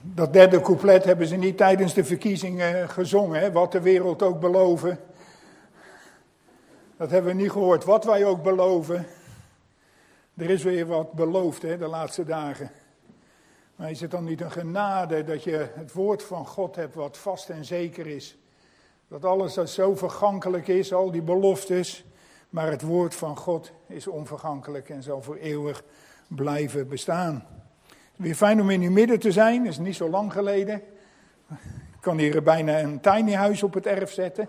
Dat derde couplet hebben ze niet tijdens de verkiezingen gezongen. Hè? Wat de wereld ook beloven. Dat hebben we niet gehoord. Wat wij ook beloven. Er is weer wat beloofd, hè, de laatste dagen. Maar is het dan niet een genade dat je het woord van God hebt wat vast en zeker is? Dat alles dat zo vergankelijk is, al die beloftes. Maar het woord van God is onvergankelijk en zal voor eeuwig blijven bestaan. Weer fijn om in uw midden te zijn, is niet zo lang geleden. Ik kan hier bijna een tiny huis op het erf zetten.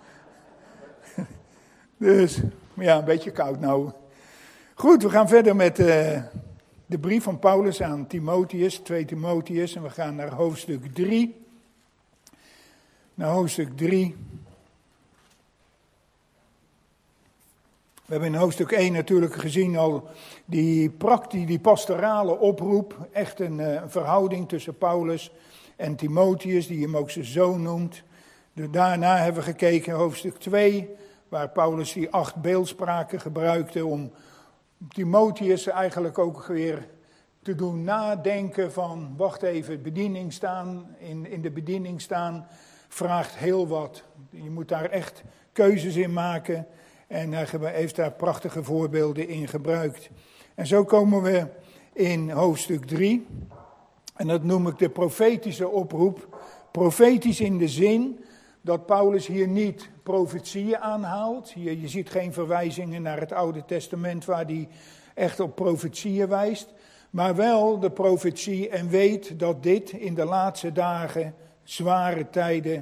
Dus, ja, een beetje koud nou. Goed, we gaan verder met de brief van Paulus aan Timotheus, 2 Timotheus. En we gaan naar hoofdstuk 3. Naar hoofdstuk 3. We hebben in hoofdstuk 1 natuurlijk gezien al die pastorale oproep. Echt een verhouding tussen Paulus en Timotheus, die hem ook zijn zoon noemt. Daarna hebben we gekeken in hoofdstuk 2, waar Paulus die 8 beeldspraken gebruikte om Timotheus eigenlijk ook weer te doen nadenken van, wacht even, bediening staan, in de bediening staan vraagt heel wat. Je moet daar echt keuzes in maken. En hij heeft daar prachtige voorbeelden in gebruikt. En zo komen we in hoofdstuk 3. En dat noem ik de profetische oproep. Profetisch in de zin dat Paulus hier niet profetieën aanhaalt. Je ziet geen verwijzingen naar het Oude Testament waar hij echt op profetieën wijst. Maar wel de profetie en weet dat dit in de laatste dagen zware tijden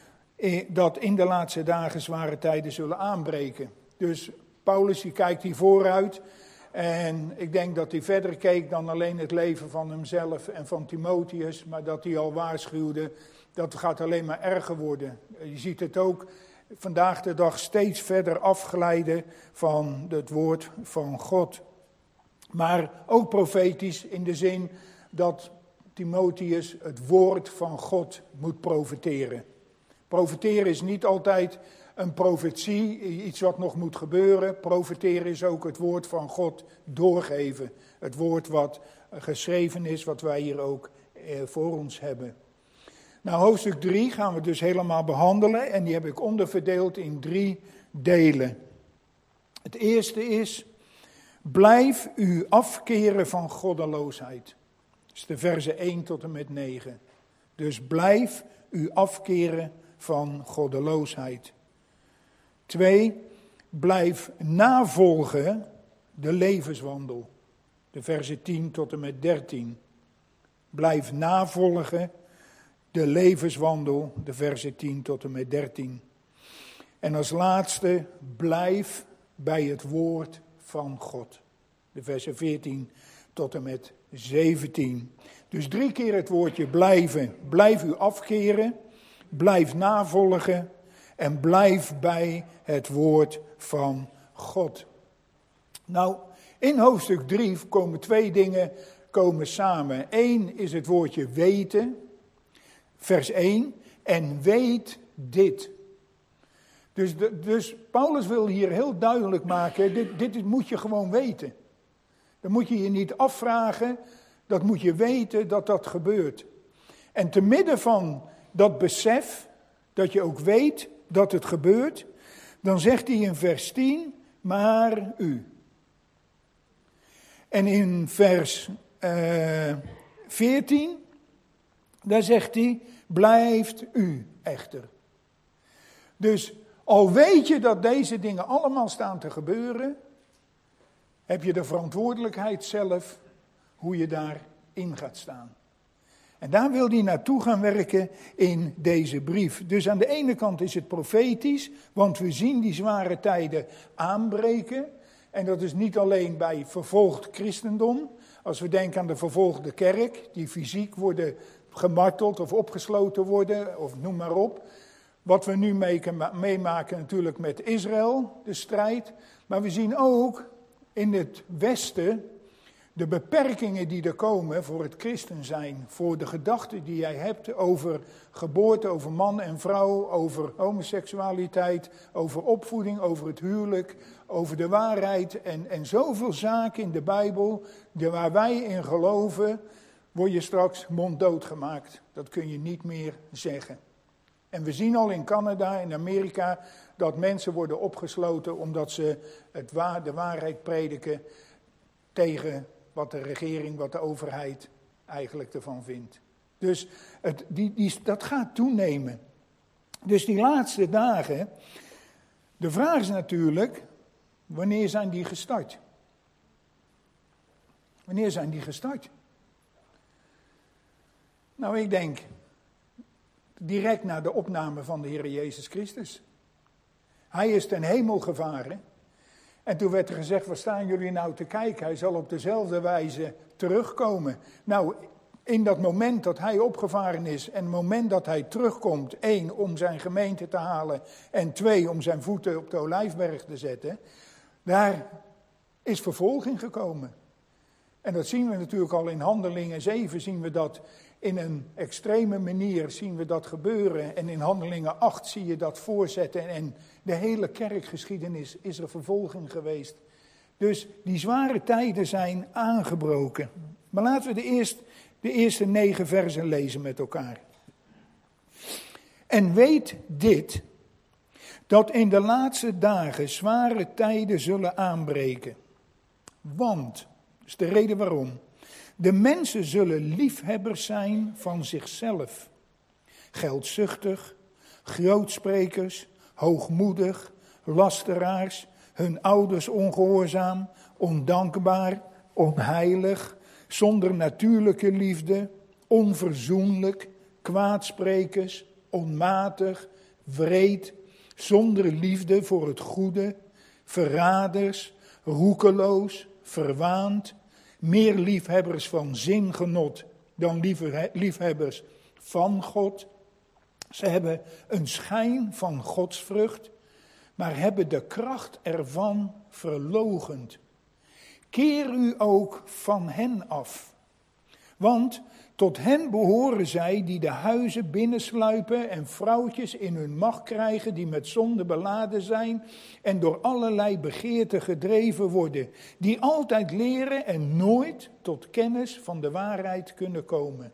zullen aanbreken. Dus Paulus die kijkt hier vooruit en ik denk dat hij verder keek dan alleen het leven van hemzelf en van Timotheus, maar dat hij al waarschuwde dat het gaat alleen maar erger worden. Je ziet het ook vandaag de dag steeds verder afglijden van het woord van God. Maar ook profetisch in de zin dat Timotheus het woord van God moet profeteren. Profeteren is niet altijd een profetie, iets wat nog moet gebeuren. Profeteren is ook het woord van God doorgeven. Het woord wat geschreven is, wat wij hier ook voor ons hebben. Nou, hoofdstuk 3 gaan we dus helemaal behandelen en die heb ik onderverdeeld in 3 delen. Het eerste is, blijf u afkeren van goddeloosheid. Dat is de versen 1 tot en met 9. Dus blijf u afkeren van goddeloosheid. 2, blijf navolgen de levenswandel. De versen 10 tot en met 13. Blijf navolgen de levenswandel, de versen 10 tot en met 13. En als laatste, blijf bij het woord van God. De versen 14 tot en met 17. Dus 3 keer het woordje blijven. Blijf u afkeren, blijf navolgen en blijf bij het woord van God. Nou, in hoofdstuk 3 komen 2 dingen samen. 1 is het woordje weten, vers 1, en weet dit. Dus Paulus wil hier heel duidelijk maken, dit moet je gewoon weten. Dan moet je je niet afvragen, dat moet je weten dat dat gebeurt. En te midden van dat besef, dat je ook weet dat het gebeurt, dan zegt hij in vers 10, maar u. En in vers 14, daar zegt hij, blijft u echter. Dus al weet je dat deze dingen allemaal staan te gebeuren, heb je de verantwoordelijkheid zelf hoe je daarin gaat staan. En daar wil hij naartoe gaan werken in deze brief. Dus aan de ene kant is het profetisch, want we zien die zware tijden aanbreken. En dat is niet alleen bij vervolgd christendom. Als we denken aan de vervolgde kerk, die fysiek worden gemarteld of opgesloten worden, of noem maar op. Wat we nu meemaken natuurlijk met Israël, de strijd. Maar we zien ook in het Westen de beperkingen die er komen voor het christen zijn. Voor de gedachten die jij hebt over geboorte, over man en vrouw, over homoseksualiteit, over opvoeding, over het huwelijk, over de waarheid. En zoveel zaken in de Bijbel waar wij in geloven, word je straks monddood gemaakt. Dat kun je niet meer zeggen. En we zien al in Canada en Amerika dat mensen worden opgesloten omdat ze de waarheid prediken tegen wat de regering, wat de overheid eigenlijk ervan vindt. Dus dat gaat toenemen. Dus die laatste dagen, de vraag is natuurlijk, wanneer zijn die gestart? Wanneer zijn die gestart? Nou, ik denk direct na de opname van de Heer Jezus Christus. Hij is ten hemel gevaren. En toen werd er gezegd, waar staan jullie nou te kijken? Hij zal op dezelfde wijze terugkomen. Nou, in dat moment dat hij opgevaren is en het moment dat hij terugkomt, 1, om zijn gemeente te halen en 2, om zijn voeten op de Olijfberg te zetten, daar is vervolging gekomen. En dat zien we natuurlijk al in Handelingen 7, zien we dat in een extreme manier zien we dat gebeuren. En in Handelingen 8 zie je dat voorzetten. En de hele kerkgeschiedenis is er vervolging geweest. Dus die zware tijden zijn aangebroken. Maar laten we de eerste 9 versen lezen met elkaar. En weet dit, dat in de laatste dagen zware tijden zullen aanbreken. Want, dat is de reden waarom. De mensen zullen liefhebbers zijn van zichzelf. Geldzuchtig, grootsprekers, hoogmoedig, lasteraars, hun ouders ongehoorzaam, ondankbaar, onheilig, zonder natuurlijke liefde, onverzoenlijk, kwaadsprekers, onmatig, wreed, zonder liefde voor het goede, verraders, roekeloos, verwaand, meer liefhebbers van zingenot dan liefhebbers van God. Ze hebben een schijn van godsvrucht, maar hebben de kracht ervan verloochend. Keer u ook van hen af. Want tot hen behoren zij die de huizen binnensluipen en vrouwtjes in hun macht krijgen die met zonde beladen zijn en door allerlei begeerten gedreven worden, die altijd leren en nooit tot kennis van de waarheid kunnen komen.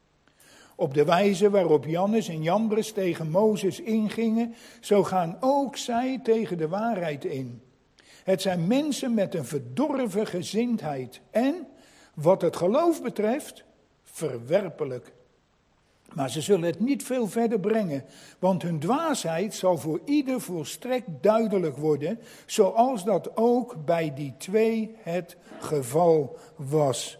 Op de wijze waarop Jannes en Jambres tegen Mozes ingingen, zo gaan ook zij tegen de waarheid in. Het zijn mensen met een verdorven gezindheid en, wat het geloof betreft, verwerpelijk. Maar ze zullen het niet veel verder brengen, want hun dwaasheid zal voor ieder volstrekt duidelijk worden, zoals dat ook bij die 2 het geval was.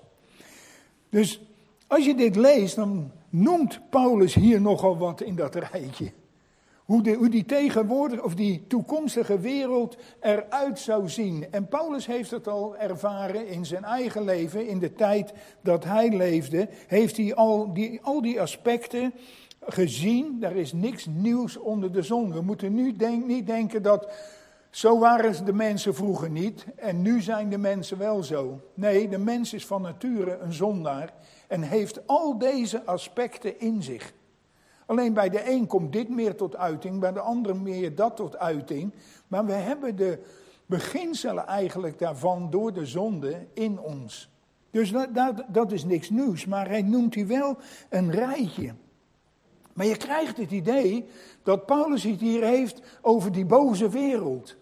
Dus als je dit leest, dan noemt Paulus hier nogal wat in dat rijtje. Hoe die tegenwoordig, of die toekomstige wereld eruit zou zien. En Paulus heeft het al ervaren in zijn eigen leven, in de tijd dat hij leefde. Heeft hij al die aspecten gezien. Daar is niks nieuws onder de zon. We moeten nu niet denken dat zo waren de mensen vroeger niet en nu zijn de mensen wel zo. Nee, de mens is van nature een zondaar en heeft al deze aspecten in zich. Alleen bij de een komt dit meer tot uiting, bij de ander meer dat tot uiting. Maar we hebben de beginselen eigenlijk daarvan door de zonde in ons. Dus dat is niks nieuws, maar hij noemt hier wel een rijtje. Maar je krijgt het idee dat Paulus het hier heeft over die boze wereld.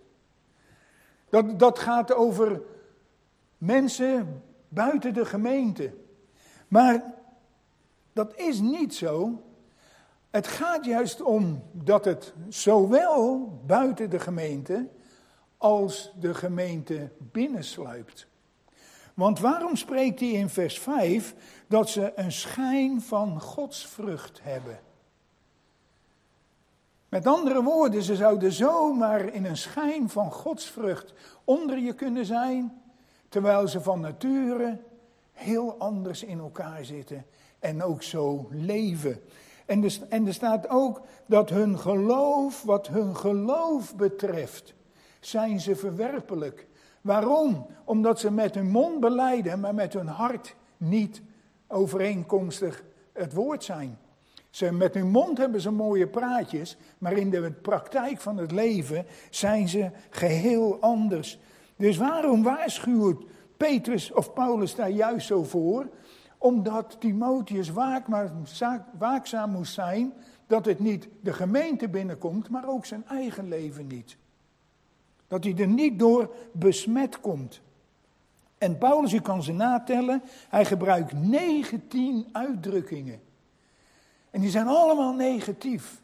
Dat gaat over mensen buiten de gemeente. Maar dat is niet zo. Het gaat juist om dat het zowel buiten de gemeente als de gemeente binnensluipt. Want waarom spreekt hij in vers 5 dat ze een schijn van godsvrucht hebben? Met andere woorden, ze zouden zomaar in een schijn van godsvrucht onder je kunnen zijn, terwijl ze van nature heel anders in elkaar zitten en ook zo leven. En er staat ook dat hun geloof, wat hun geloof betreft, zijn ze verwerpelijk. Waarom? Omdat ze met hun mond belijden, maar met hun hart niet overeenkomstig het woord zijn. Met hun mond hebben ze mooie praatjes, maar in de praktijk van het leven zijn ze geheel anders. Dus waarom waarschuwt Petrus of Paulus daar juist zo voor? Omdat Timotheus waakzaam moest zijn dat het niet de gemeente binnenkomt, maar ook zijn eigen leven niet. Dat hij er niet door besmet komt. En Paulus, u kan ze natellen, hij gebruikt 19 uitdrukkingen. En die zijn allemaal negatief.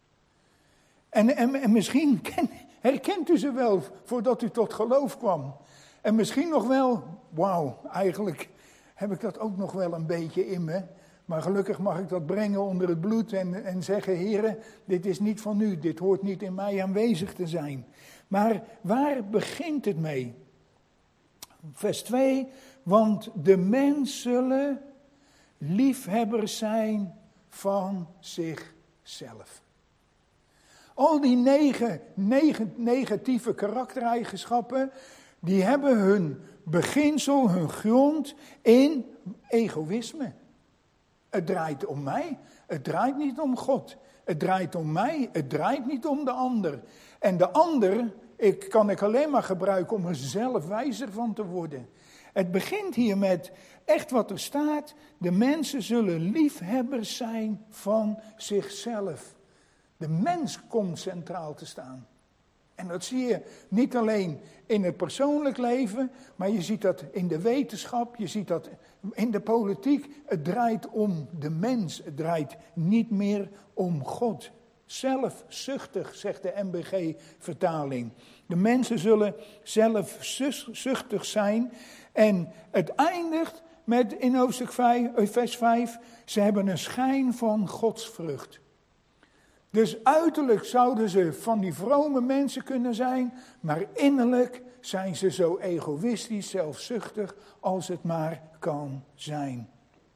En misschien herkent u ze wel voordat u tot geloof kwam. En misschien nog wel, wauw, eigenlijk heb ik dat ook nog wel een beetje in me. Maar gelukkig mag ik dat brengen onder het bloed en zeggen, Heere, dit is niet van u, dit hoort niet in mij aanwezig te zijn. Maar waar begint het mee? Vers 2, want de mens zullen liefhebbers zijn van zichzelf. Al die negen negatieve karaktereigenschappen, die hebben hun beginsel, hun grond in egoïsme. Het draait om mij, het draait niet om God. Het draait om mij, het draait niet om de ander. En de ander kan ik alleen maar gebruiken om er zelf wijzer van te worden. Het begint hier met echt wat er staat. De mensen zullen liefhebbers zijn van zichzelf. De mens komt centraal te staan. En dat zie je niet alleen in het persoonlijk leven, maar je ziet dat in de wetenschap, je ziet dat in de politiek. Het draait om de mens, het draait niet meer om God. Zelfzuchtig, zegt de NBG-vertaling. De mensen zullen zelfzuchtig zijn. En het eindigt met in hoofdstuk 5, vers 5, ze hebben een schijn van godsvrucht. Dus uiterlijk zouden ze van die vrome mensen kunnen zijn, maar innerlijk zijn ze zo egoïstisch, zelfzuchtig als het maar kan zijn.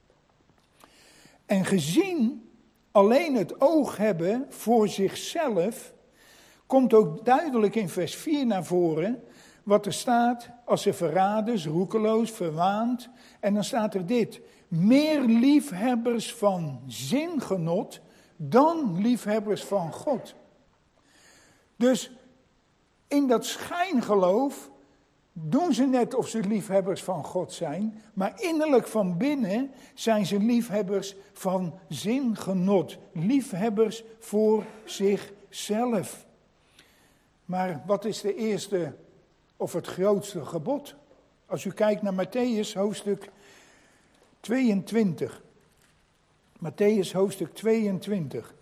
En gezien alleen het oog hebben voor zichzelf, komt ook duidelijk in vers 4 naar voren wat er staat als ze verraders, roekeloos, verwaand. En dan staat er dit: meer liefhebbers van zingenot dan liefhebbers van God. Dus in dat schijngeloof doen ze net of ze liefhebbers van God zijn, maar innerlijk van binnen zijn ze liefhebbers van zingenot, liefhebbers voor zichzelf. Maar wat is de eerste of het grootste gebod? Als u kijkt naar Mattheüs hoofdstuk 22. Mattheüs hoofdstuk 22.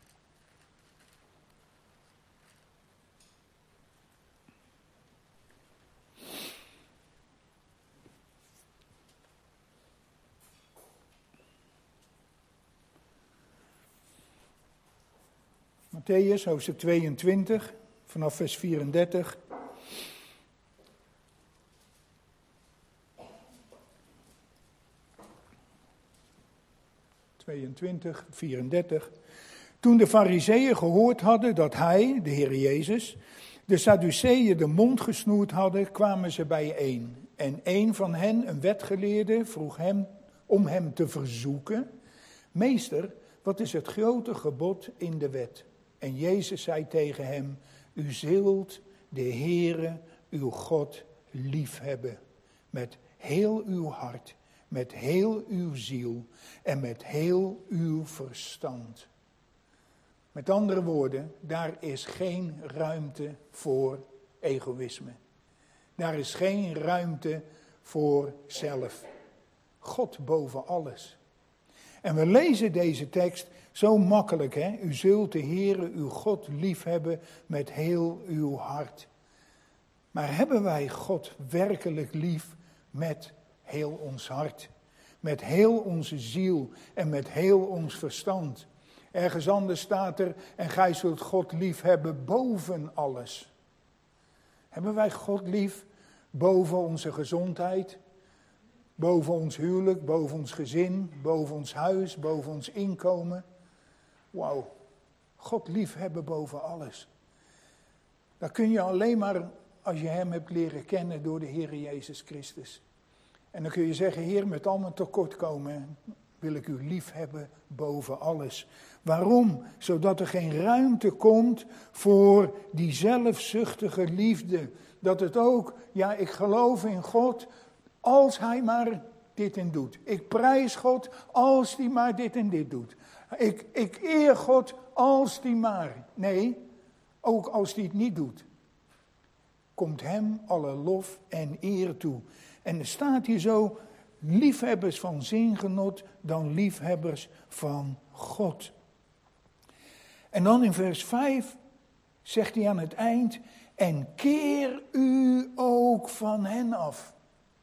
Mattheüs hoofdstuk 22, vanaf vers 34. Toen de Farizeeën gehoord hadden dat hij, de Heer Jezus, de Sadduceeën de mond gesnoerd hadden, kwamen ze bijeen. En een van hen, een wetgeleerde, vroeg hem om hem te verzoeken: Meester, wat is het grote gebod in de wet? En Jezus zei tegen hem: U zult de Heere, uw God, liefhebben met heel uw hart, met heel uw ziel en met heel uw verstand. Met andere woorden, daar is geen ruimte voor egoïsme. Daar is geen ruimte voor zelf. God boven alles. En we lezen deze tekst zo makkelijk, hè? U zult de Heere, uw God, liefhebben met heel uw hart. Maar hebben wij God werkelijk lief met heel ons hart? Met heel onze ziel en met heel ons verstand? Ergens anders staat er: en gij zult God liefhebben boven alles. Hebben wij God lief boven onze gezondheid? Boven ons huwelijk, boven ons gezin, boven ons huis, boven ons inkomen? Wauw, God liefhebben boven alles. Dat kun je alleen maar als je hem hebt leren kennen door de Heer Jezus Christus. En dan kun je zeggen: Heer, met al mijn tekortkomen wil ik u liefhebben boven alles. Waarom? Zodat er geen ruimte komt voor die zelfzuchtige liefde. Dat het ook, ja, ik geloof in God, als hij maar dit en doet. Ik prijs God als die maar dit en dit doet. Ik eer God als die maar. Nee, ook als die het niet doet. Komt hem alle lof en eer toe. En er staat hier zo, liefhebbers van zingenot dan liefhebbers van God. En dan in vers 5 zegt hij aan het eind, en keer u ook van hen af.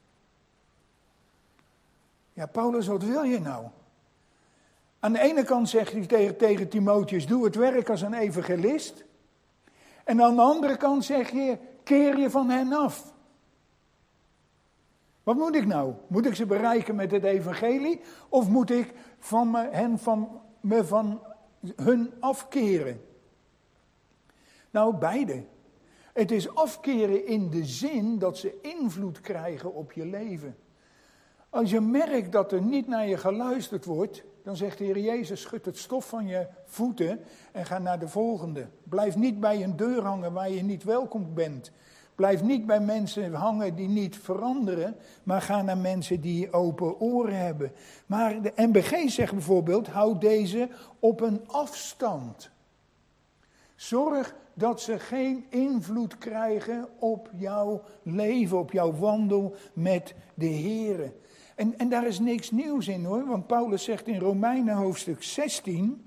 Ja, Paulus, wat wil je nou? Aan de ene kant zegt hij tegen Timotheus, doe het werk als een evangelist. En aan de andere kant zeg je, keer je van hen af. Wat moet ik nou? Moet ik ze bereiken met het evangelie? Of moet ik van hun afkeren? Nou, beide. Het is afkeren in de zin dat ze invloed krijgen op je leven. Als je merkt dat er niet naar je geluisterd wordt, dan zegt de Heer Jezus, schud het stof van je voeten en ga naar de volgende. Blijf niet bij een deur hangen waar je niet welkom bent. Blijf niet bij mensen hangen die niet veranderen, maar ga naar mensen die open oren hebben. Maar de NBG zegt bijvoorbeeld, houd deze op een afstand. Zorg dat ze geen invloed krijgen op jouw leven, op jouw wandel met de Heer. En daar is niks nieuws in hoor, want Paulus zegt in Romeinen hoofdstuk 16,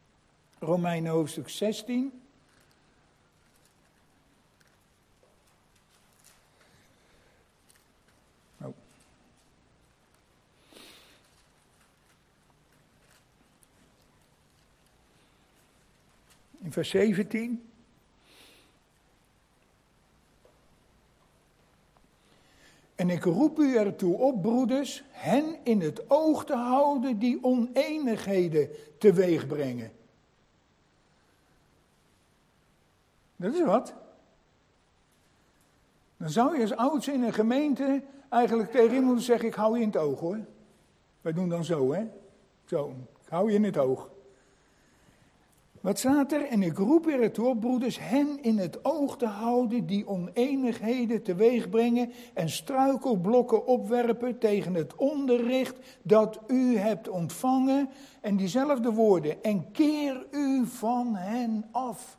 in vers 17. En ik roep u ertoe op, broeders, hen in het oog te houden die oneenigheden teweeg brengen. Dat is wat. Dan zou je als oudste in een gemeente eigenlijk tegen iemand moeten zeggen, ik hou je in het oog hoor. Wij doen dan zo hè. Zo, ik hou je in het oog. Wat staat er? En ik roep er toe op, broeders, hen in het oog te houden die oneenigheden teweeg brengen en struikelblokken opwerpen tegen het onderricht dat u hebt ontvangen. En diezelfde woorden, en keer u van hen af.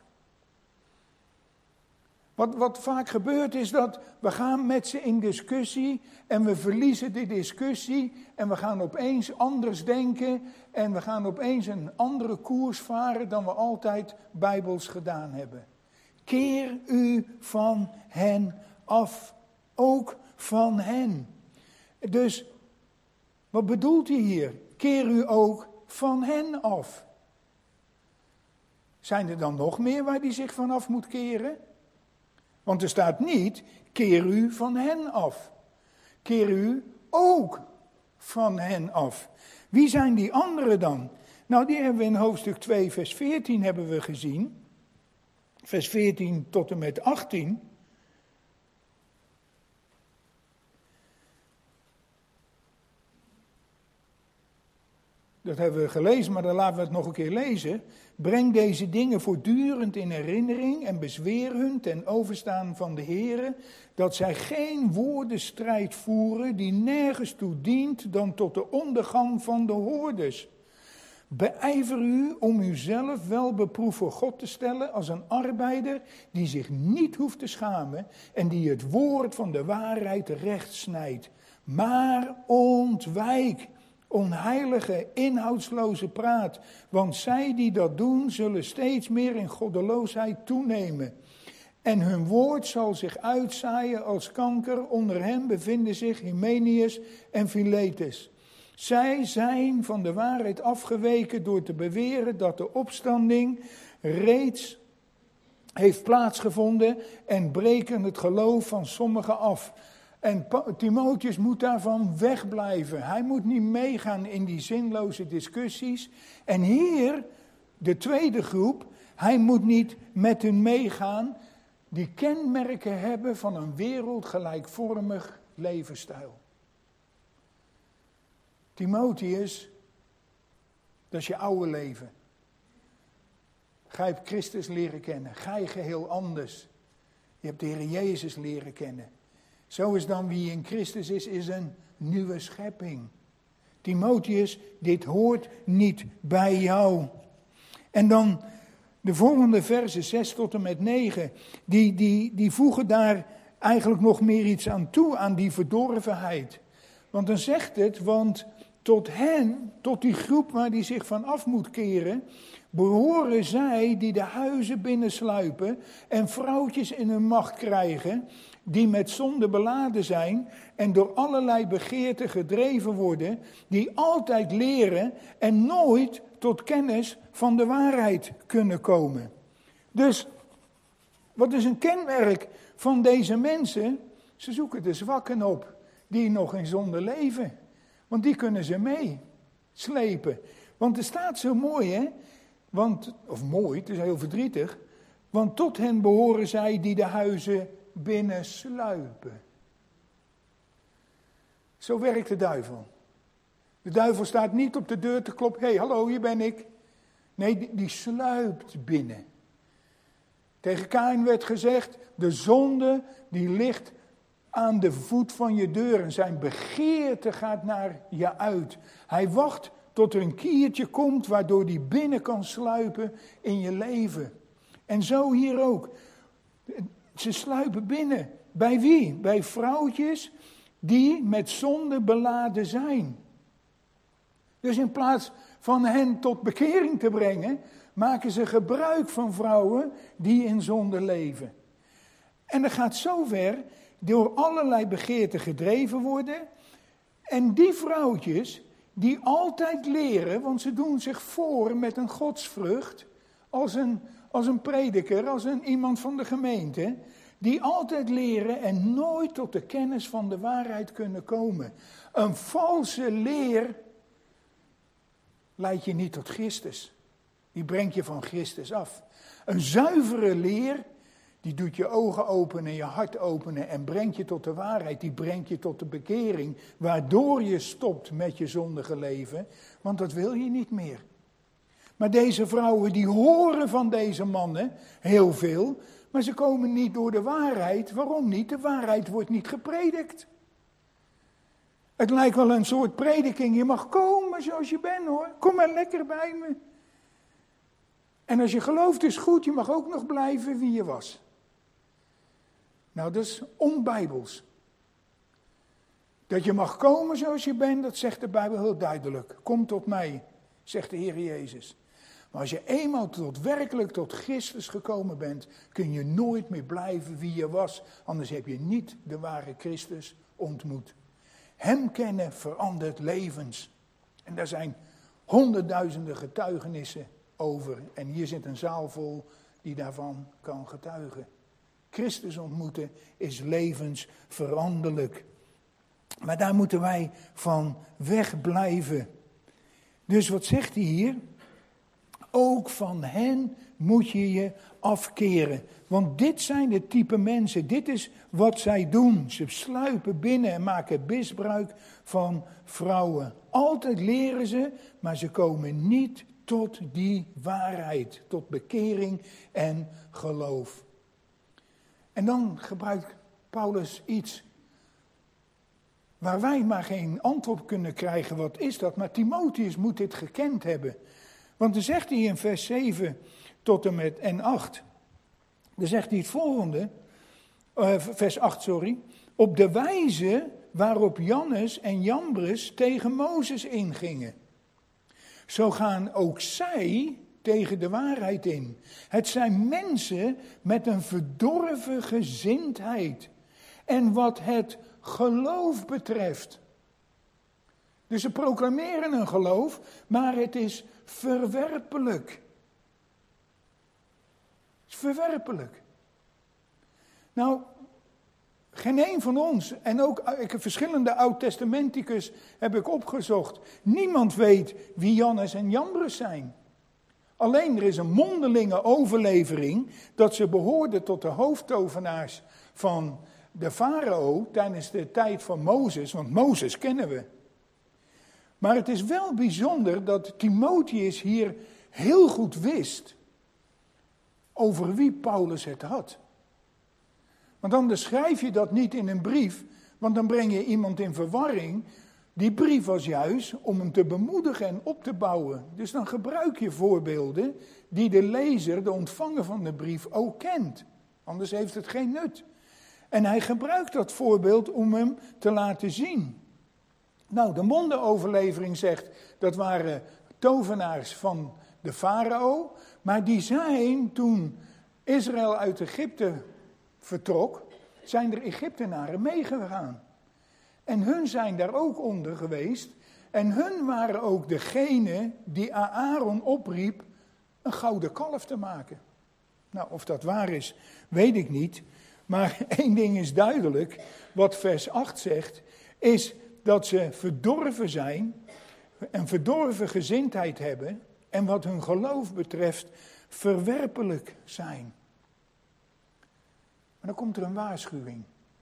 Wat vaak gebeurt is dat we gaan met ze in discussie en we verliezen die discussie en we gaan opeens anders denken en we gaan opeens een andere koers varen dan we altijd bijbels gedaan hebben. Keer u van hen af, ook van hen. Dus wat bedoelt hij hier? Keer u ook van hen af. Zijn er dan nog meer waar hij zich vanaf moet keren? Want er staat niet, keer u van hen af. Keer u ook van hen af. Wie zijn die anderen dan? Nou, die hebben we in hoofdstuk 2, vers 14 hebben we gezien. Vers 14 tot en met 18. Dat hebben we gelezen, maar dan laten we het nog een keer lezen. Breng deze dingen voortdurend in herinnering en bezweer hun ten overstaan van de Heere, dat zij geen woordenstrijd voeren die nergens toe dient dan tot de ondergang van de hoorders. Beijver u om uzelf wel beproefd voor God te stellen als een arbeider die zich niet hoeft te schamen en die het woord van de waarheid recht snijdt. Maar ontwijk onheilige, inhoudsloze praat, want zij die dat doen, zullen steeds meer in goddeloosheid toenemen. En hun woord zal zich uitzaaien als kanker, onder hen bevinden zich Hymenaeus en Philetus. Zij zijn van de waarheid afgeweken door te beweren dat de opstanding reeds heeft plaatsgevonden en breken het geloof van sommigen af. En Timotheus moet daarvan wegblijven. Hij moet niet meegaan in die zinloze discussies. En hier, de tweede groep, hij moet niet met hen meegaan die kenmerken hebben van een wereldgelijkvormig levensstijl. Timotheus, dat is je oude leven. Ga je Christus leren kennen. Ga je geheel anders. Je hebt de Heer Jezus leren kennen. Zo is dan wie in Christus is een nieuwe schepping. Timotheus, dit hoort niet bij jou. En dan de volgende versen, 6 tot en met 9, die voegen daar eigenlijk nog meer iets aan toe, aan die verdorvenheid. Want dan zegt het, want tot hen, tot die groep waar die zich van af moet keren, behoren zij die de huizen binnensluipen en vrouwtjes in hun macht krijgen, die met zonde beladen zijn en door allerlei begeerten gedreven worden, die altijd leren en nooit tot kennis van de waarheid kunnen komen. Dus, wat is een kenmerk van deze mensen? Ze zoeken de zwakken op die nog in zonde leven. Want die kunnen ze meeslepen. Want er staat zo mooi, hè? Of mooi, het is heel verdrietig. Want tot hen behoren zij die de huizen binnensluipen. Zo werkt de duivel. De duivel staat niet op de deur te kloppen. Hé, hallo, hier ben ik. Nee, die sluipt binnen. Tegen Kaïn werd gezegd, de zonde die ligt aan de voet van je deur en zijn begeerte gaat naar je uit. Hij wacht tot er een kiertje komt waardoor hij binnen kan sluipen in je leven. En zo hier ook. Ze sluipen binnen. Bij wie? Bij vrouwtjes die met zonde beladen zijn. Dus in plaats van hen tot bekering te brengen, maken ze gebruik van vrouwen die in zonde leven. En dat gaat zover door allerlei begeerten gedreven worden. En die vrouwtjes die altijd leren, want ze doen zich voor met een godsvrucht, als een prediker, als iemand van de gemeente, die altijd leren en nooit tot de kennis van de waarheid kunnen komen. Een valse leer leidt je niet tot Christus. Die brengt je van Christus af. Een zuivere leer, die doet je ogen openen, je hart openen en brengt je tot de waarheid. Die brengt je tot de bekering, waardoor je stopt met je zondige leven. Want dat wil je niet meer. Maar deze vrouwen die horen van deze mannen heel veel, maar ze komen niet door de waarheid. Waarom niet? De waarheid wordt niet gepredikt. Het lijkt wel een soort prediking. Je mag komen zoals je bent hoor. Kom maar lekker bij me. En als je gelooft is goed, je mag ook nog blijven wie je was. Nou, dat is onbijbels. Dat je mag komen zoals je bent, dat zegt de Bijbel heel duidelijk. Kom tot mij, zegt de Heer Jezus. Maar als je eenmaal werkelijk tot Christus gekomen bent, kun je nooit meer blijven wie je was. Anders heb je niet de ware Christus ontmoet. Hem kennen verandert levens. En daar zijn honderdduizenden getuigenissen over. En hier zit een zaal vol die daarvan kan getuigen. Christus ontmoeten is levensveranderlijk. Maar daar moeten wij van wegblijven. Dus wat zegt hij hier? Ook van hen moet je je afkeren. Want dit zijn de type mensen. Dit is wat zij doen. Ze sluipen binnen en maken misbruik van vrouwen. Altijd leren ze, maar ze komen niet tot die waarheid. Tot bekering en geloof. En dan gebruikt Paulus iets waar wij maar geen antwoord op kunnen krijgen. Wat is dat? Maar Timotheus moet dit gekend hebben. Want dan zegt hij in vers 7 tot en met en 8. Dan zegt hij het volgende. Vers 8, sorry. Op de wijze waarop Jannes en Jambres tegen Mozes ingingen. Zo gaan ook zij tegen de waarheid in. Het zijn mensen met een verdorven gezindheid. En wat het geloof betreft. Dus ze proclameren een geloof, maar het is verwerpelijk. Het is verwerpelijk. Nou, geen een van ons, en ook verschillende oud-testamenticus heb ik opgezocht. Niemand weet wie Jannes en Jambres zijn. Alleen er is een mondelinge overlevering dat ze behoorden tot de hoofdtovenaars van de farao tijdens de tijd van Mozes, want Mozes kennen we. Maar het is wel bijzonder dat Timotheus hier heel goed wist over wie Paulus het had. Want anders schrijf je dat niet in een brief, want dan breng je iemand in verwarring. Die brief was juist om hem te bemoedigen en op te bouwen. Dus dan gebruik je voorbeelden die de lezer, de ontvanger van de brief, ook kent. Anders heeft het geen nut. En hij gebruikt dat voorbeeld om hem te laten zien. Nou, de mondenoverlevering zegt, dat waren tovenaars van de farao. Maar die zijn, toen Israël uit Egypte vertrok, zijn er Egyptenaren meegegaan. En hun zijn daar ook onder geweest. En hun waren ook degene die Aaron opriep een gouden kalf te maken. Nou, of dat waar is, weet ik niet. Maar één ding is duidelijk. Wat vers 8 zegt, is dat ze verdorven zijn, een verdorven gezindheid hebben. En wat hun geloof betreft, verwerpelijk zijn. Maar dan komt er een waarschuwing.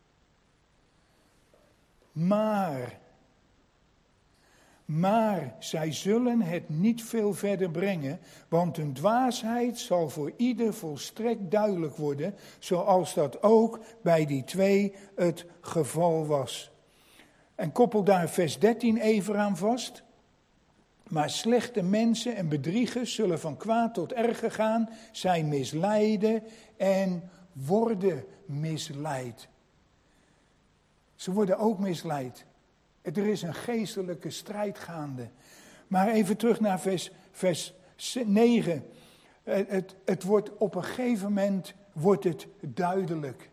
Maar zij zullen het niet veel verder brengen, want hun dwaasheid zal voor ieder volstrekt duidelijk worden, zoals dat ook bij die twee het geval was. En koppel daar vers 13 even aan vast. Maar slechte mensen en bedriegers zullen van kwaad tot erger gaan, zij misleiden en worden misleid. Ze worden ook misleid. Er is een geestelijke strijd gaande. Maar even terug naar vers 9. Het wordt op een gegeven moment wordt het duidelijk.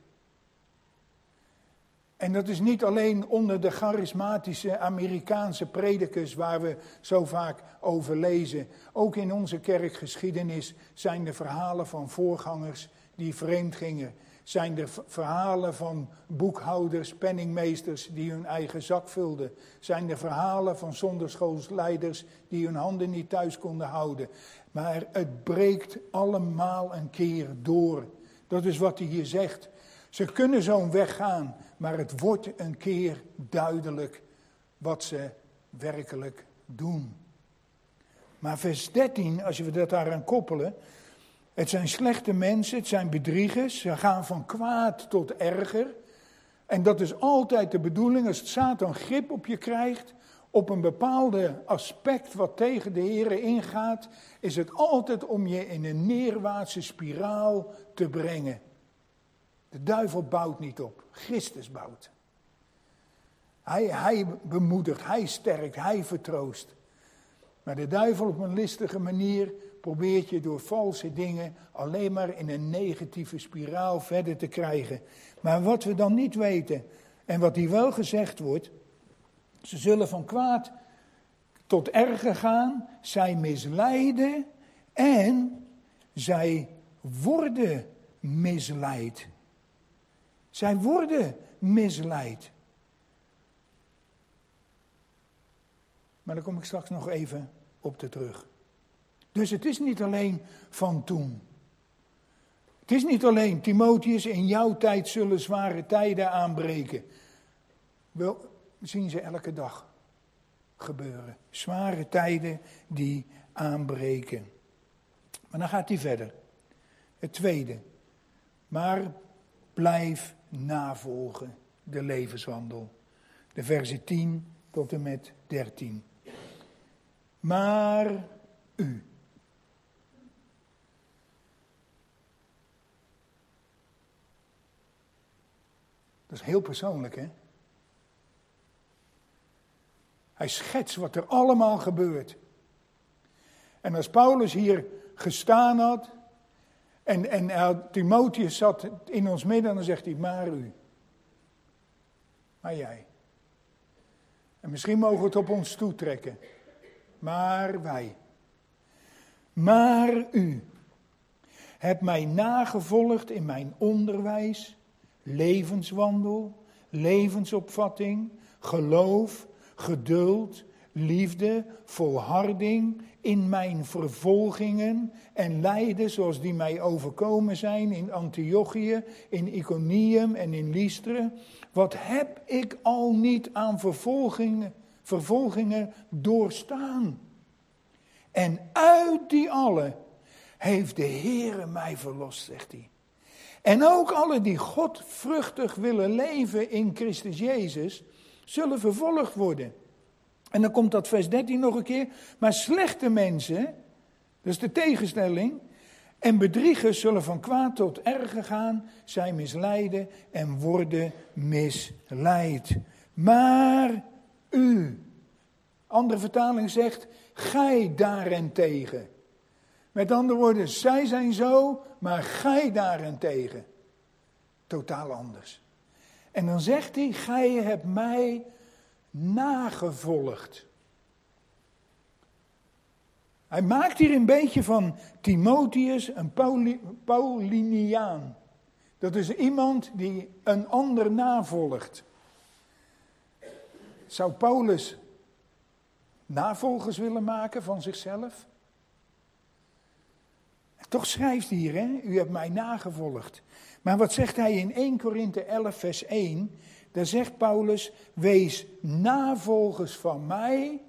En dat is niet alleen onder de charismatische Amerikaanse predikers waar we zo vaak over lezen. Ook in onze kerkgeschiedenis zijn er verhalen van voorgangers die vreemd gingen. Zijn er verhalen van boekhouders, penningmeesters die hun eigen zak vulden. Zijn er verhalen van zonderschoolsleiders die hun handen niet thuis konden houden. Maar het breekt allemaal een keer door. Dat is wat hij hier zegt. Ze kunnen zo'n weg gaan, maar het wordt een keer duidelijk wat ze werkelijk doen. Maar vers 13, als we dat daaraan koppelen. Het zijn slechte mensen, het zijn bedriegers. Ze gaan van kwaad tot erger. En dat is altijd de bedoeling, als Satan grip op je krijgt, op een bepaalde aspect wat tegen de Heer ingaat, is het altijd om je in een neerwaartse spiraal te brengen. De duivel bouwt niet op, Christus bouwt. Hij bemoedigt, hij sterkt, hij vertroost. Maar de duivel op een listige manier probeert je door valse dingen alleen maar in een negatieve spiraal verder te krijgen. Maar wat we dan niet weten, en wat hier wel gezegd wordt, ze zullen van kwaad tot erger gaan, zij misleiden en zij worden misleid. Zij worden misleid. Maar daar kom ik straks nog even op terug. Dus het is niet alleen van toen. Het is niet alleen, Timotheus, in jouw tijd zullen zware tijden aanbreken. Wel, zien ze elke dag gebeuren. Zware tijden die aanbreken. Maar dan gaat hij verder. Het tweede. Maar blijf navolgen de levenswandel. De versen 10 tot en met 13. Maar u. Dat is heel persoonlijk, hè? Hij schetst wat er allemaal gebeurt. En als Paulus hier gestaan had en Timotheus zat in ons midden, dan zegt hij, maar u. Maar jij. En misschien mogen we het op ons toetrekken. Maar wij. Maar u. Hebt mij nagevolgd in mijn onderwijs, levenswandel, levensopvatting, geloof, geduld, liefde, volharding in mijn vervolgingen en lijden zoals die mij overkomen zijn in Antiochië, in Iconium en in Lystra. Wat heb ik al niet aan vervolgingen doorstaan? En uit die alle heeft de Heere mij verlost, zegt hij. En ook alle die godvruchtig willen leven in Christus Jezus, zullen vervolgd worden. En dan komt dat vers 13 nog een keer. Maar slechte mensen, dat is de tegenstelling, en bedriegers zullen van kwaad tot erger gaan, zij misleiden en worden misleid. Maar u, andere vertaling zegt, gij daarentegen. Met andere woorden, zij zijn zo, maar gij daarentegen. Totaal anders. En dan zegt hij, gij hebt mij nagevolgd. Hij maakt hier een beetje van Timotheus een Pauliniaan. Dat is iemand die een ander navolgt. Zou Paulus navolgers willen maken van zichzelf? Toch schrijft hij hier, hè? U hebt mij nagevolgd. Maar wat zegt hij in 1 Korinthe 11 vers 1? Daar zegt Paulus, wees navolgers van mij,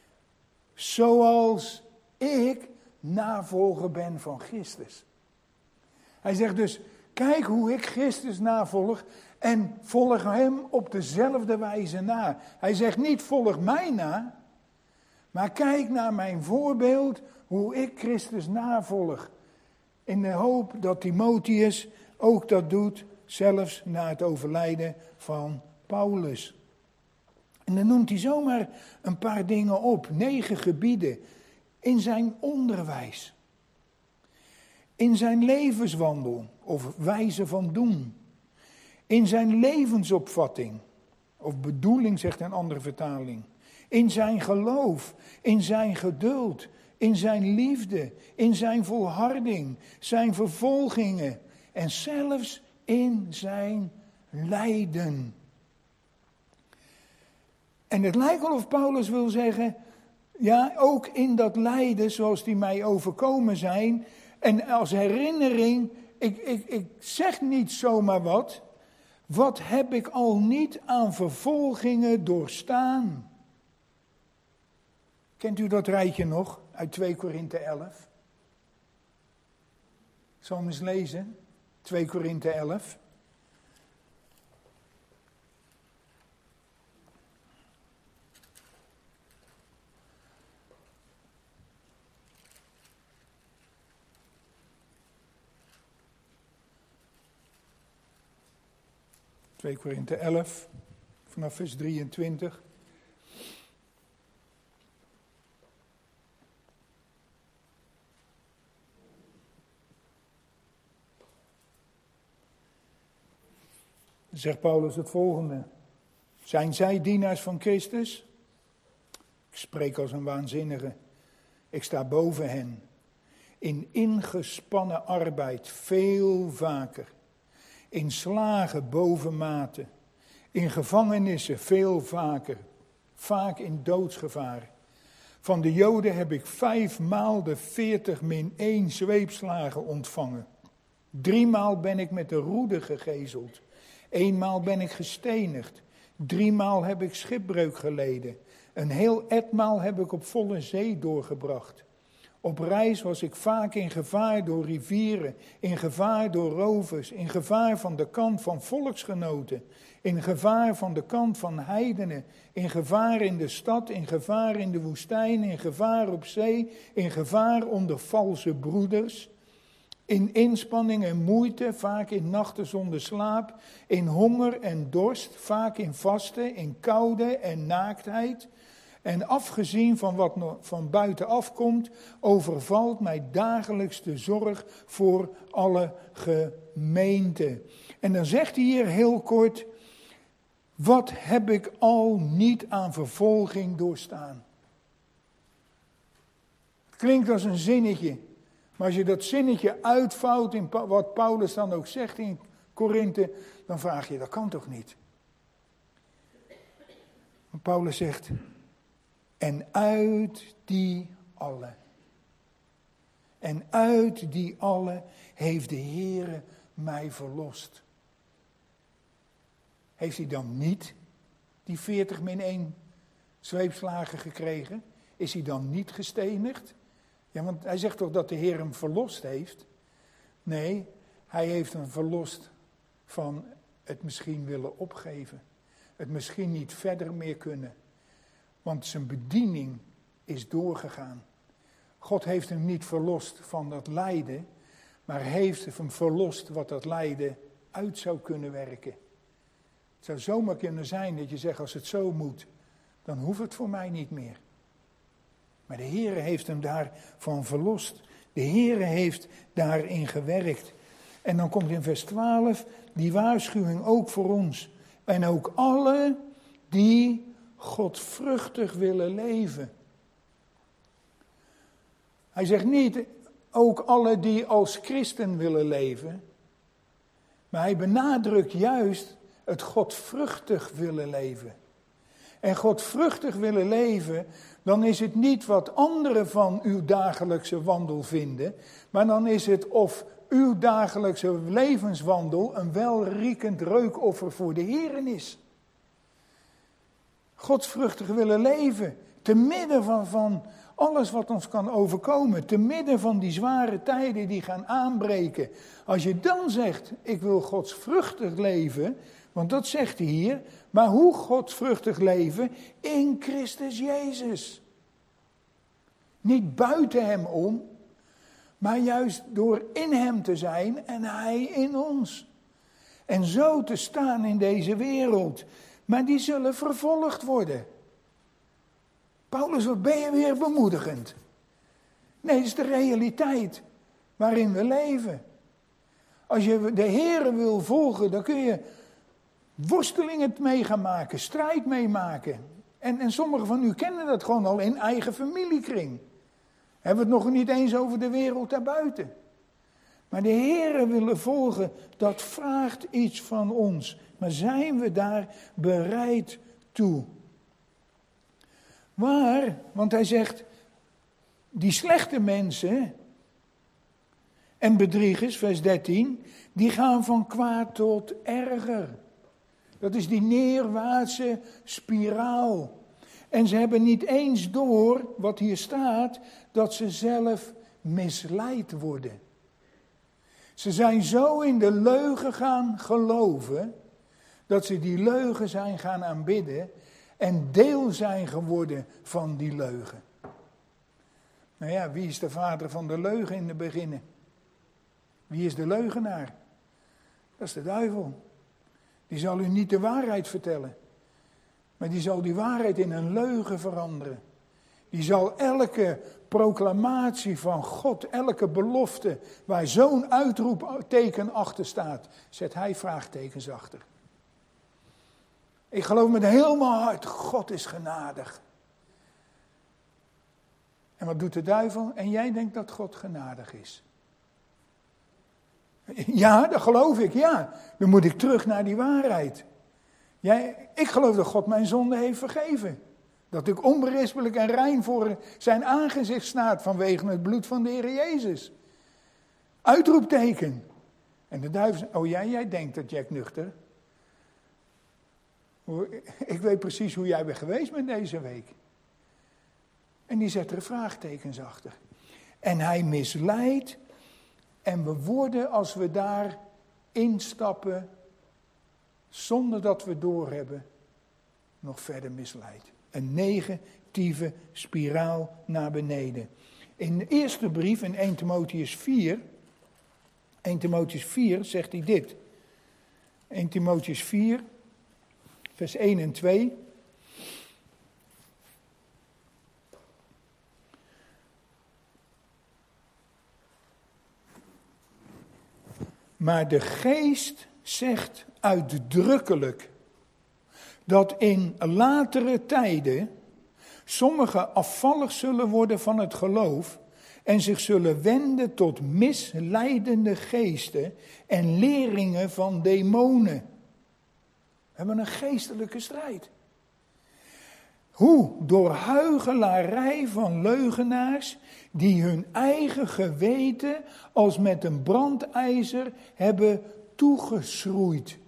zoals ik navolger ben van Christus. Hij zegt dus, kijk hoe ik Christus navolg en volg hem op dezelfde wijze na. Hij zegt niet, volg mij na, maar kijk naar mijn voorbeeld, hoe ik Christus navolg. In de hoop dat Timotheus ook dat doet, zelfs na het overlijden van Paulus. En dan noemt hij zomaar een paar dingen op, 9 gebieden. In zijn onderwijs. In zijn levenswandel of wijze van doen. In zijn levensopvatting of bedoeling, zegt een andere vertaling. In zijn geloof, in zijn geduld, in zijn liefde, in zijn volharding, zijn vervolgingen en zelfs in zijn lijden. En het lijkt wel of Paulus wil zeggen, ja, ook in dat lijden zoals die mij overkomen zijn. En als herinnering, ik zeg niet zomaar wat. Wat heb ik al niet aan vervolgingen doorstaan? Kent u dat rijtje nog uit 2 Korinthe 11? Ik zal hem eens lezen. 2 Korinthe 11. ...2 Korinthe 11, vanaf vers 23. Dan zegt Paulus het volgende. Zijn zij dienaars van Christus? Ik spreek als een waanzinnige. Ik sta boven hen. In ingespannen arbeid veel vaker. In slagen bovenmate. In gevangenissen veel vaker. Vaak in doodsgevaar. Van de Joden heb ik 5 maal de 40-1 zweepslagen ontvangen. 3 maal ben ik met de roede gegezeld. 1 maal ben ik gestenigd. 3 maal heb ik schipbreuk geleden. Een heel etmaal heb ik op volle zee doorgebracht. Op reis was ik vaak in gevaar door rivieren, in gevaar door rovers, in gevaar van de kant van volksgenoten, in gevaar van de kant van heidenen, in gevaar in de stad, in gevaar in de woestijn, in gevaar op zee, in gevaar onder valse broeders, in inspanning en moeite, vaak in nachten zonder slaap, in honger en dorst, vaak in vasten, in koude en naaktheid. En afgezien van wat van buitenaf komt, overvalt mij dagelijks de zorg voor alle gemeenten. En dan zegt hij hier heel kort, wat heb ik al niet aan vervolging doorstaan? Het klinkt als een zinnetje, maar als je dat zinnetje uitvouwt in wat Paulus dan ook zegt in Korinthe, dan vraag je, dat kan toch niet? Maar Paulus zegt, en uit die alle. En uit die alle heeft de Heere mij verlost. Heeft hij dan niet die 40-1 zweepslagen gekregen? Is hij dan niet gestenigd? Ja, want hij zegt toch dat de Heer hem verlost heeft? Nee, Hij heeft hem verlost van het misschien willen opgeven. Het misschien niet verder meer kunnen. Want zijn bediening is doorgegaan. God heeft hem niet verlost van dat lijden, maar heeft hem verlost wat dat lijden uit zou kunnen werken. Het zou zomaar kunnen zijn dat je zegt, als het zo moet, dan hoeft het voor mij niet meer. Maar de Heere heeft hem daarvan verlost. De Heere heeft daarin gewerkt. En dan komt in vers 12 die waarschuwing ook voor ons. En ook alle die godvruchtig willen leven. Hij zegt niet ook alle die als christen willen leven. Maar hij benadrukt juist het godvruchtig willen leven. En godvruchtig willen leven, dan is het niet wat anderen van uw dagelijkse wandel vinden. Maar dan is het of uw dagelijkse levenswandel een welriekend reukoffer voor de Heeren is. Godsvruchtig willen leven, te midden van alles wat ons kan overkomen, te midden van die zware tijden die gaan aanbreken. Als je dan zegt, ik wil godsvruchtig leven, want dat zegt hij hier, maar hoe godsvruchtig leven? In Christus Jezus. Niet buiten hem om, maar juist door in hem te zijn en hij in ons. En zo te staan in deze wereld. Maar die zullen vervolgd worden. Paulus, wat ben je weer bemoedigend? Nee, het is de realiteit waarin we leven. Als je de Heere wil volgen, dan kun je worstelingen mee gaan maken, strijd meemaken. En sommigen van u kennen dat gewoon al in eigen familiekring. Hebben we het nog niet eens over de wereld daarbuiten. Maar de Heere willen volgen, dat vraagt iets van ons. Maar zijn we daar bereid toe? Maar, want hij zegt, die slechte mensen en bedriegers, vers 13, die gaan van kwaad tot erger. Dat is die neerwaartse spiraal. En ze hebben niet eens door, wat hier staat, dat ze zelf misleid worden. Ze zijn zo in de leugen gaan geloven, dat ze die leugen zijn gaan aanbidden en deel zijn geworden van die leugen. Nou ja, wie is de vader van de leugen in het begin? Wie is de leugenaar? Dat is de duivel. Die zal u niet de waarheid vertellen. Maar die zal die waarheid in een leugen veranderen. Die zal elke proclamatie van God, elke belofte waar zo'n uitroepteken achter staat, zet hij vraagtekens achter. Ik geloof met heel mijn hart, God is genadig. En wat doet de duivel? En jij denkt dat God genadig is. Ja, dat geloof ik, ja. Dan moet ik terug naar die waarheid. Ik geloof dat God mijn zonde heeft vergeven. Dat ik onberispelijk en rein voor zijn aangezicht staat vanwege het bloed van de Heer Jezus. Uitroepteken. En de duivel zegt, oh jij denkt dat jij nuchter. Ik weet precies hoe jij bent geweest met deze week. En die zet er vraagtekens achter. En hij misleidt. En we worden, als we daar instappen, zonder dat we doorhebben, nog verder misleid. Een negatieve spiraal naar beneden. In de eerste brief, in 1 Timotheüs 4 zegt hij dit. 1 Timotheüs 4, vers 1 en 2. Maar de geest zegt uitdrukkelijk dat in latere tijden sommigen afvallig zullen worden van het geloof en zich zullen wenden tot misleidende geesten en leringen van demonen. We hebben een geestelijke strijd. Hoe? Door huichelarij van leugenaars die hun eigen geweten als met een brandijzer hebben toegeschroeid.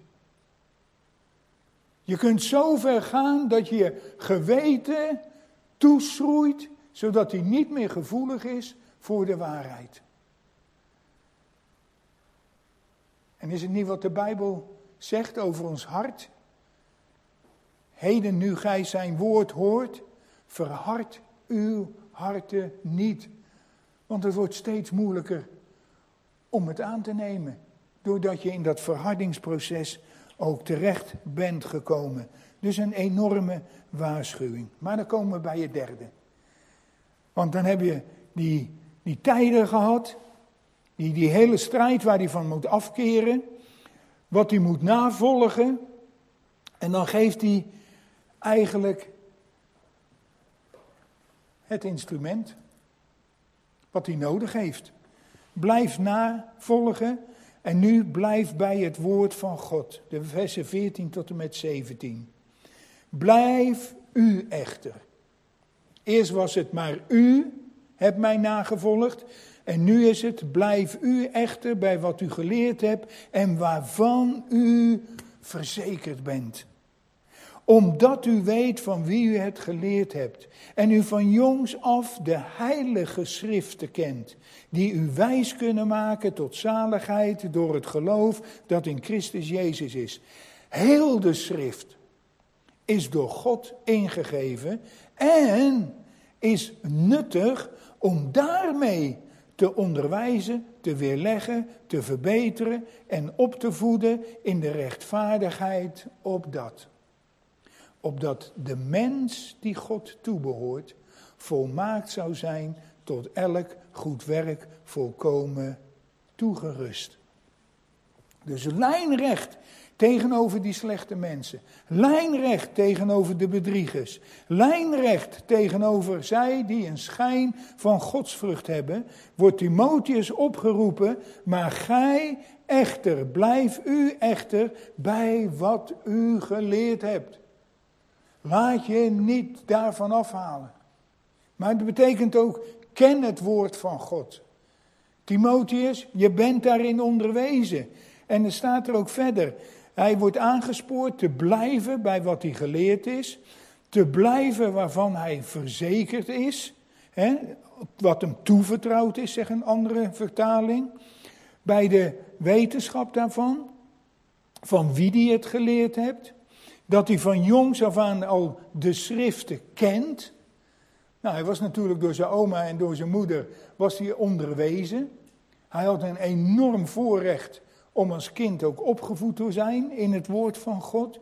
Je kunt zo ver gaan dat je geweten toeschroeit, zodat hij niet meer gevoelig is voor de waarheid. En is het niet wat de Bijbel zegt over ons hart? Heden nu gij zijn woord hoort, verhard uw harten niet. Want het wordt steeds moeilijker om het aan te nemen. Doordat je in dat verhardingsproces ook terecht bent gekomen. Dus een enorme waarschuwing. Maar dan komen we bij het derde. Want dan heb je die tijden gehad. Die hele strijd waar hij van moet afkeren. Wat hij moet navolgen. En dan geeft hij eigenlijk het instrument wat hij nodig heeft. Blijf navolgen en nu blijf bij het woord van God. De versen 14 tot en met 17. Blijf u echter. Eerst was het maar u hebt mij nagevolgd. En nu is het blijf u echter bij wat u geleerd hebt en waarvan u verzekerd bent. Omdat u weet van wie u het geleerd hebt en u van jongs af de heilige schriften kent, die u wijs kunnen maken tot zaligheid door het geloof dat in Christus Jezus is. Heel de schrift is door God ingegeven en is nuttig om daarmee te onderwijzen, te weerleggen, te verbeteren en op te voeden in de rechtvaardigheid opdat de mens die God toebehoort volmaakt zou zijn tot elk goed werk volkomen toegerust. Dus lijnrecht tegenover die slechte mensen. Lijnrecht tegenover de bedriegers. Lijnrecht tegenover zij die een schijn van godsvrucht hebben. Wordt Timotheus opgeroepen. Maar gij echter, blijf u echter bij wat u geleerd hebt. Laat je niet daarvan afhalen. Maar het betekent ook, ken het woord van God. Timotheus, je bent daarin onderwezen. En er staat er ook verder. Hij wordt aangespoord te blijven bij wat hij geleerd is. Te blijven waarvan hij verzekerd is. Hè, wat hem toevertrouwd is, zegt een andere vertaling. Bij de wetenschap daarvan. Van wie hij het geleerd hebt. Dat hij van jongs af aan al de schriften kent. Nou, hij was natuurlijk door zijn oma en door zijn moeder was hij onderwezen. Hij had een enorm voorrecht om als kind ook opgevoed te zijn in het woord van God.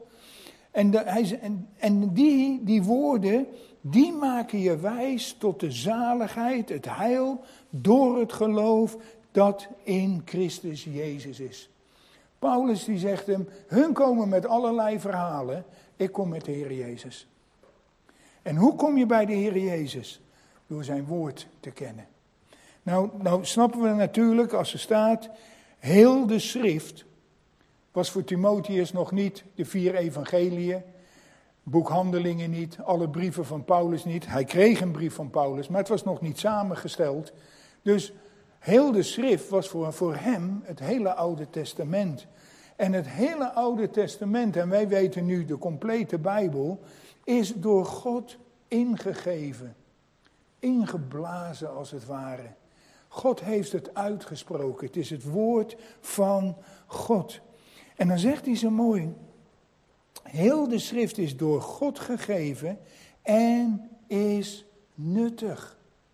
En die woorden, die maken je wijs tot de zaligheid, het heil, door het geloof dat in Christus Jezus is. Paulus die zegt hem, hun komen met allerlei verhalen, ik kom met de Heer Jezus. En hoe kom je bij de Heer Jezus? Door zijn woord te kennen. Nou snappen we natuurlijk als er staat, heel de schrift was voor Timotheus nog niet de 4 evangeliën, boek Handelingen niet, alle brieven van Paulus niet. Hij kreeg een brief van Paulus, maar het was nog niet samengesteld. Dus heel de schrift was voor hem het hele Oude Testament. En het hele Oude Testament, en wij weten nu de complete Bijbel, is door God ingegeven. Ingeblazen als het ware. God heeft het uitgesproken. Het is het woord van God. En dan zegt hij zo mooi. Heel de schrift is door God gegeven en is nuttig.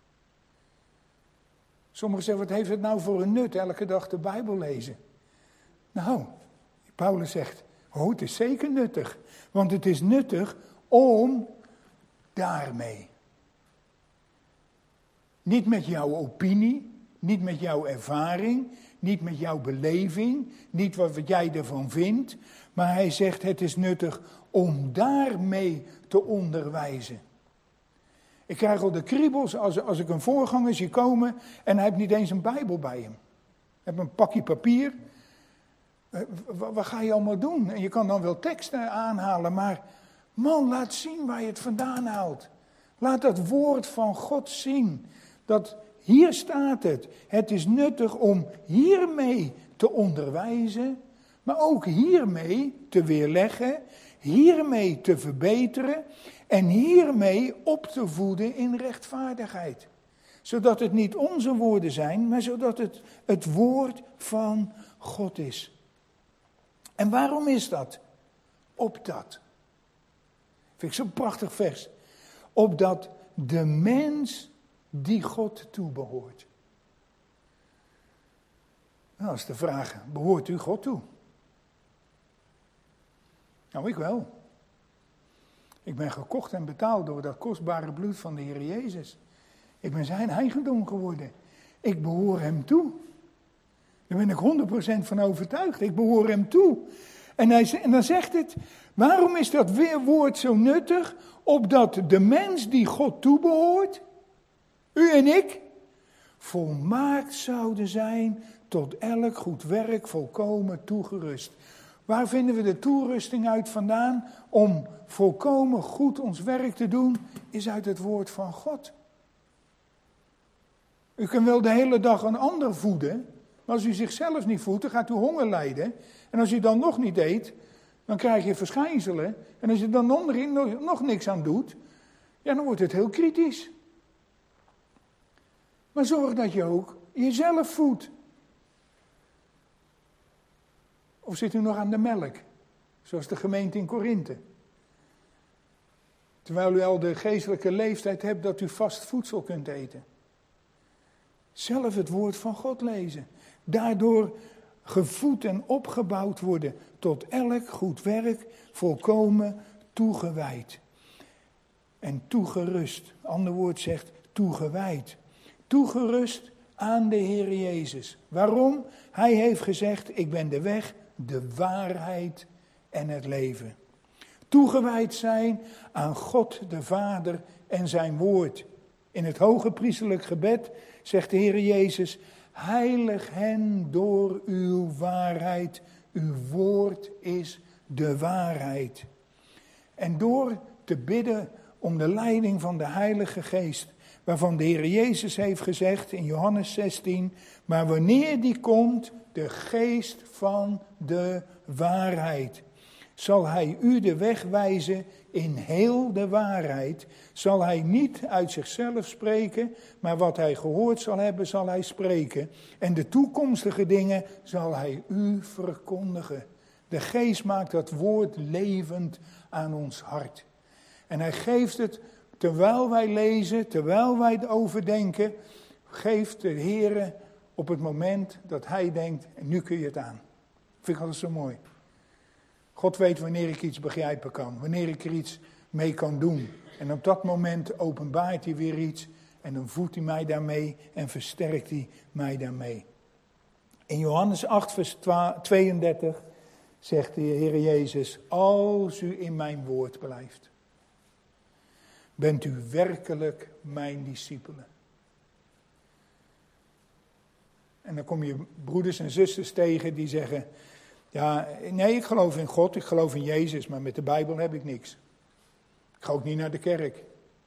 Sommigen zeggen, wat heeft het nou voor een nut? Elke dag de Bijbel lezen. Nou, Paulus zegt, het is zeker nuttig. Want het is nuttig om daarmee. Niet met jouw opinie, niet met jouw ervaring, niet met jouw beleving, niet wat jij ervan vindt. Maar hij zegt, het is nuttig om daarmee te onderwijzen. Ik krijg al de kriebels als ik een voorganger zie komen en hij heeft niet eens een Bijbel bij hem. Hij heeft een pakje papier. Wat ga je allemaal doen? En je kan dan wel teksten aanhalen, maar man, laat zien waar je het vandaan haalt. Laat dat woord van God zien. Dat hier staat het. Het is nuttig om hiermee te onderwijzen, maar ook hiermee te weerleggen, hiermee te verbeteren en hiermee op te voeden in rechtvaardigheid. Zodat het niet onze woorden zijn, maar zodat het woord van God is. En waarom is dat? Opdat. Vind ik zo'n prachtig vers. Opdat de mens die God toebehoort. Nou, dat is de vraag, behoort u God toe? Nou, ik wel. Ik ben gekocht en betaald door dat kostbare bloed van de Heer Jezus. Ik ben zijn eigendom geworden. Ik behoor hem toe. Daar ben ik 100% van overtuigd. Ik behoor hem toe. En dan zegt het, waarom is dat woord zo nuttig? Opdat de mens die God toebehoort, u en ik, volmaakt zouden zijn tot elk goed werk volkomen toegerust. Waar vinden we de toerusting uit vandaan om volkomen goed ons werk te doen? Is uit het woord van God. U kunt wel de hele dag een ander voeden, maar als u zichzelf niet voedt, dan gaat u honger lijden. En als u dan nog niet eet, dan krijg je verschijnselen. En als je dan nog niks aan doet, ja, dan wordt het heel kritisch. Maar zorg dat je ook jezelf voedt. Of zit u nog aan de melk, zoals de gemeente in Korinthe? Terwijl u al de geestelijke leeftijd hebt dat u vast voedsel kunt eten. Zelf het woord van God lezen. Daardoor gevoed en opgebouwd worden tot elk goed werk, volkomen toegewijd. En toegerust. Ander woord zegt toegewijd. Toegerust aan de Heer Jezus. Waarom? Hij heeft gezegd, ik ben de weg, de waarheid en het leven. Toegewijd zijn aan God de Vader en zijn woord. In het hoge priesterlijk gebed zegt de Heer Jezus, heilig hen door uw waarheid. Uw woord is de waarheid. En door te bidden om de leiding van de Heilige Geest, waarvan de Heer Jezus heeft gezegd in Johannes 16, maar wanneer die komt, de geest van de waarheid, zal hij u de weg wijzen in heel de waarheid, zal hij niet uit zichzelf spreken, maar wat hij gehoord zal hebben, zal hij spreken. En de toekomstige dingen zal hij u verkondigen. De geest maakt dat woord levend aan ons hart. En hij geeft het, terwijl wij lezen, terwijl wij het overdenken, geeft de Heer op het moment dat hij denkt, en nu kun je het aan. Vind ik altijd zo mooi. God weet wanneer ik iets begrijpen kan, wanneer ik er iets mee kan doen. En op dat moment openbaart hij weer iets en dan voedt hij mij daarmee en versterkt hij mij daarmee. In Johannes 8 vers 32 zegt de Heer Jezus, als u in mijn woord blijft, bent u werkelijk mijn discipelen. En dan kom je broeders en zusters tegen die zeggen, ja, nee, ik geloof in God, ik geloof in Jezus, maar met de Bijbel heb ik niks. Ik ga ook niet naar de kerk.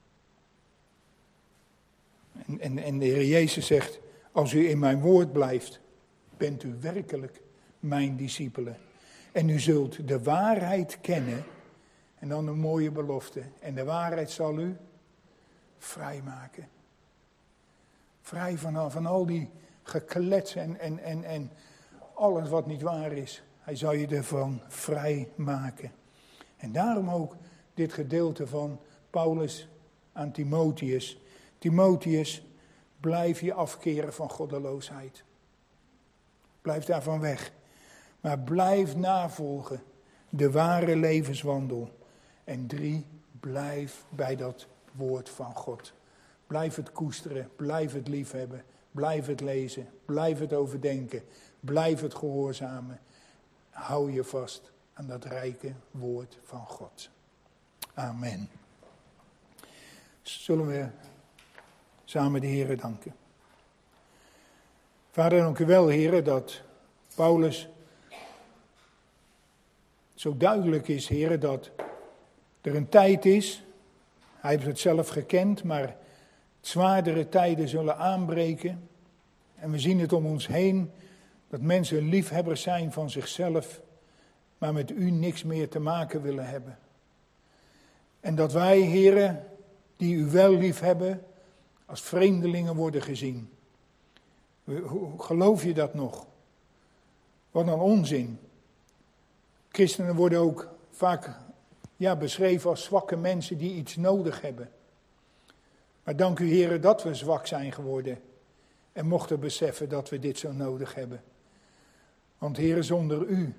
En de Heer Jezus zegt, als u in mijn woord blijft, bent u werkelijk mijn discipelen. En u zult de waarheid kennen, en dan een mooie belofte. En de waarheid zal u vrijmaken. Vrij van al die geklets en alles wat niet waar is. Hij zal je ervan vrij maken. En daarom ook dit gedeelte van Paulus aan Timotheus. Timotheus, blijf je afkeren van goddeloosheid. Blijf daarvan weg. Maar blijf navolgen de ware levenswandel. En 3, blijf bij dat woord van God. Blijf het koesteren, blijf het liefhebben, blijf het lezen, blijf het overdenken, blijf het gehoorzamen. Hou je vast aan dat rijke woord van God. Amen. Zullen we samen de Heere danken. Vader, dank u wel, Heere, dat Paulus zo duidelijk is, Heere, dat er een tijd is, hij heeft het zelf gekend, maar zwaardere tijden zullen aanbreken. En we zien het om ons heen, dat mensen liefhebbers zijn van zichzelf, maar met u niks meer te maken willen hebben. En dat wij, Heere, die u wel lief hebben, als vreemdelingen worden gezien. Hoe geloof je dat nog? Wat een onzin. Christenen worden ook vaak beschreven als zwakke mensen die iets nodig hebben. Maar dank u, Heer, dat we zwak zijn geworden en mochten beseffen dat we dit zo nodig hebben. Want Heer, zonder u,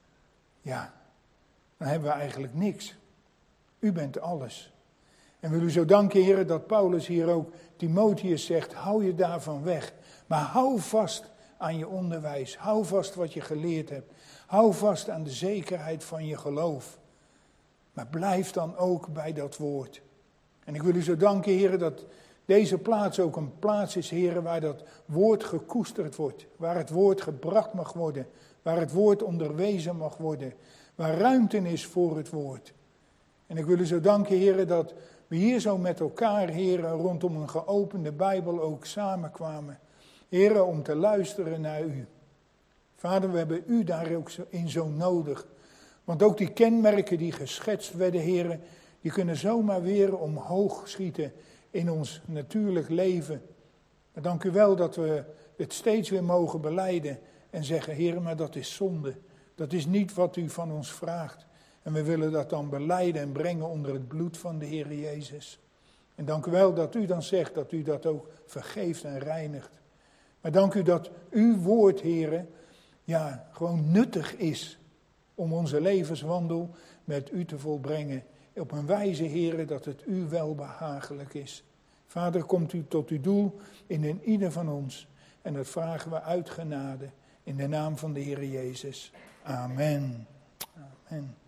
dan hebben we eigenlijk niks. U bent alles. En we willen u zo danken, Heer, dat Paulus hier ook Timotheus zegt, hou je daarvan weg. Maar hou vast aan je onderwijs. Hou vast wat je geleerd hebt. Hou vast aan de zekerheid van je geloof. Maar blijf dan ook bij dat woord. En ik wil u zo danken, Heer, dat deze plaats ook een plaats is, Heer, waar dat woord gekoesterd wordt. Waar het woord gebracht mag worden. Waar het woord onderwezen mag worden. Waar ruimte is voor het woord. En ik wil u zo danken, Heer, dat we hier zo met elkaar, Heer, rondom een geopende Bijbel ook samenkwamen. Heer, om te luisteren naar u. Vader, we hebben u daar ook in zo nodig. Want ook die kenmerken die geschetst werden, Heer, die kunnen zomaar weer omhoog schieten in ons natuurlijk leven. Maar dank u wel dat we het steeds weer mogen belijden en zeggen, Heer, maar dat is zonde. Dat is niet wat u van ons vraagt. En we willen dat dan belijden en brengen onder het bloed van de Heer Jezus. En dank u wel dat u dan zegt dat u dat ook vergeeft en reinigt. Maar dank u dat uw woord, Heer, gewoon nuttig is om onze levenswandel met u te volbrengen. Op een wijze, Heer, dat het u welbehagelijk is. Vader, komt u tot uw doel in ieder van ons. En dat vragen we uit genade in de naam van de Heer Jezus. Amen. Amen.